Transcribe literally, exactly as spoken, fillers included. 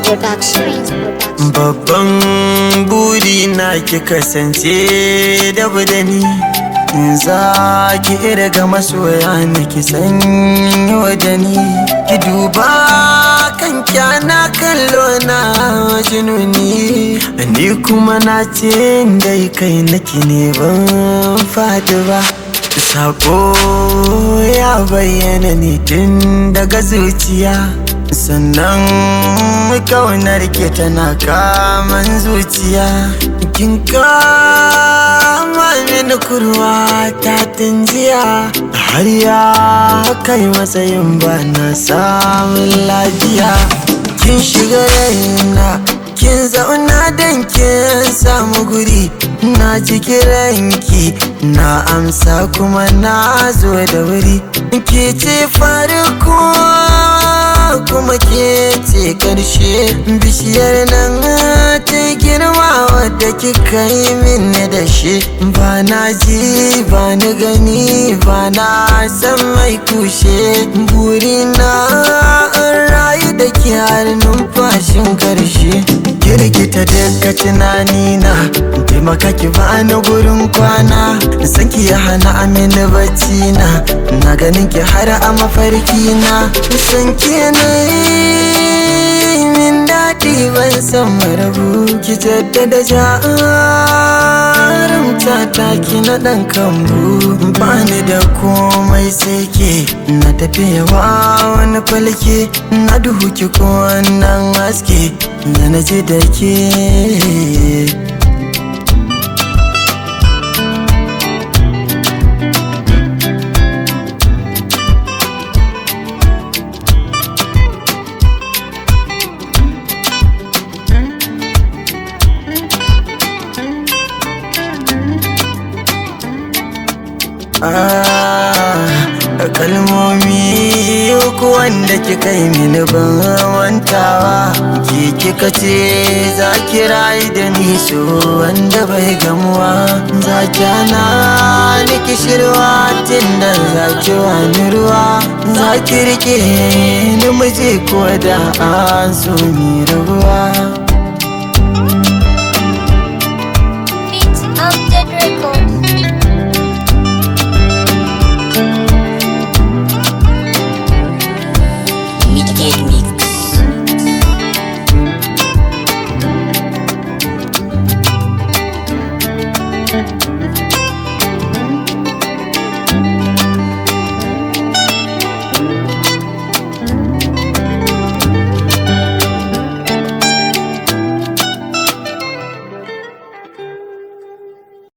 Production. Babban buri na ki kasance da budani, in za ki irga masoya na ki sanyo da ni. Ki duba kan kyana kallo na jinuni, ni kuma na ce dai kai naki ne ban fadi ba. Sako ya bayyana ne tun daga zuciya, sannan kaunar ke tana kaman zuciya. Kin kama mini kurwa ta tunjiya, har ya kai matsayin ba na samun lafiya. Kin shiga raina, kin zauna dan kin samu guri, na ji kiranki na amsa kuma na zo da wuri. Ke ce farko kuma ke ce karshe, bishiyar nan ta girma wadda kika yi min da shi. Ba na ji ba ni gani ba na san mai kushe, burina an rayu da ke har numfashin karshe. Kirkita daga tunanina, taimaka ki bani gurin kwana, san ki ya hana amini bacci na, na ganin ki har a mafarki na. San ki na min daɗi ban san marabu, ki jaddada jarumta ta ki na ɗan kambu. Bani da komai sai ke, na tafiya wa wani falke, na duhu ki ko wannan haske da na ji da ke. Ah, kalmomi uku wanda kika yi mini ban wantawa, ki kika ce za ki rayu da ni so wanda bai gamuwa. Za ki hana ni kishirwa tunda za ki wani ruwa, za ki rike ni miji ko da an so mi rabuwa.